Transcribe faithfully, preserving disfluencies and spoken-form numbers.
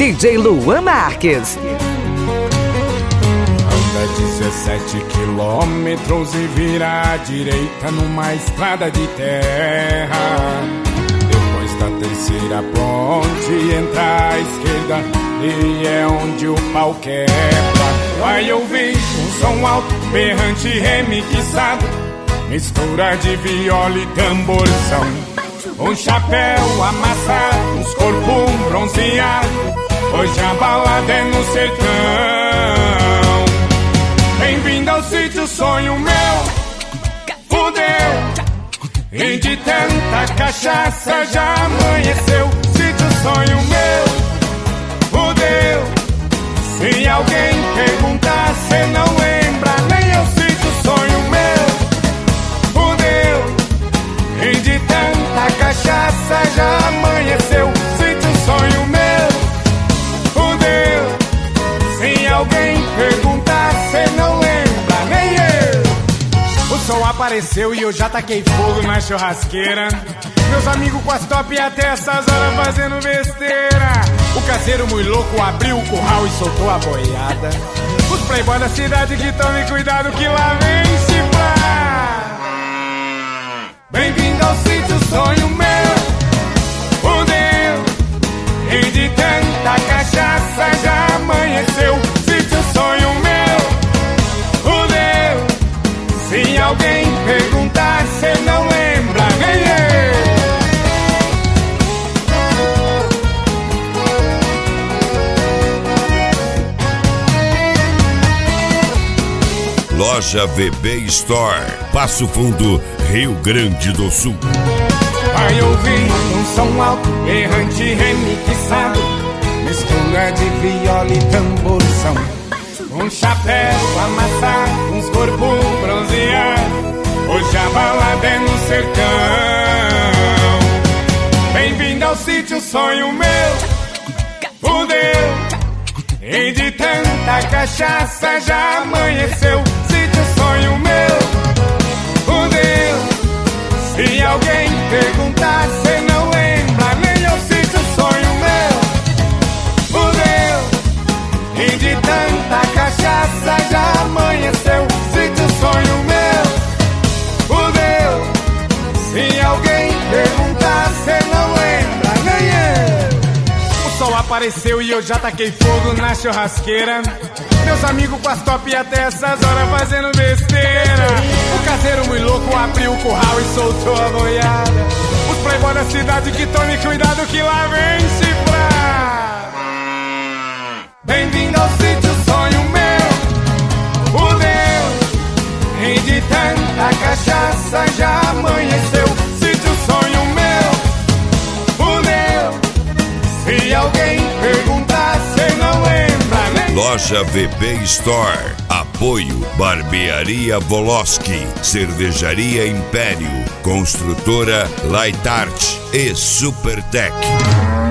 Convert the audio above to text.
D J Luan Marques. Anda dezessete quilômetros e vira à direita numa estrada de terra. Depois da terceira ponte entra à esquerda e é onde o pau quebra. Vai ouvir um som alto, berrante remixado, mistura de viola e tamborzão. Um chapéu amassado, uns corpos bronzeados, hoje a balada é no sertão. Bem-vindo ao sítio sonho meu, fudeu. E de tanta cachaça já amanheceu. Sítio sonho meu, fudeu. Se alguém perguntar, cê não lembra, nem eu. Sítio sonho meu, fudeu. E de tanta cachaça já amanheceu. Sítio sonho meu, fudeu. Se alguém perguntar, cê não lembra, nem eu. O som apareceu e eu já taquei fogo na churrasqueira. Meus amigos com as top até essas horas fazendo besteira. O caseiro muito louco abriu o curral e soltou a boiada. Os playboy da cidade que tomem cuidado que lá vem chifrar. Bem-vindo ao sítio sonho meu, fudeu. E de tanta cachaça já amanheceu. Sítio sonho meu, fudeu. Se alguém perguntar, cê não lembra, nem eu. Loja V B Store, Passo Fundo, Rio Grande do Sul. Vai ouvir um som alto, errante remixado, mistura de viola e tamborzão. Um chapéu amassado, uns corpos bronzeados, hoje a balada é no sertão. Bem-vindo ao sítio sonho meu, fudeu. E de tanta cachaça já amanheceu. Sítio sonho meu, fudeu. Se alguém perguntar, cê não lembra, nem eu. Sítio sonho meu, fudeu. E de tanta cachaça já amanheceu. Sítio sonho meu, fudeu. Se alguém perguntar, cê não lembra, nem eu. O sol apareceu e eu já taquei fogo na churrasqueira. Meus amigos com as top até essas horas fazendo besteira. O caseiro muito louco abriu o curral e soltou a boiada. Os playboy da cidade que tome cuidado que lá vem chifrar. Bem-vindo ao sítio sonho meu, fudeu. E de tanta cachaça já amanheceu. Sítio sonho meu, fudeu. Se alguém perguntar, cê não lembra, nem... Loja V B Store, apoio Barbearia Voloski, Cervejaria Império, Construtora Light Art e Supertec.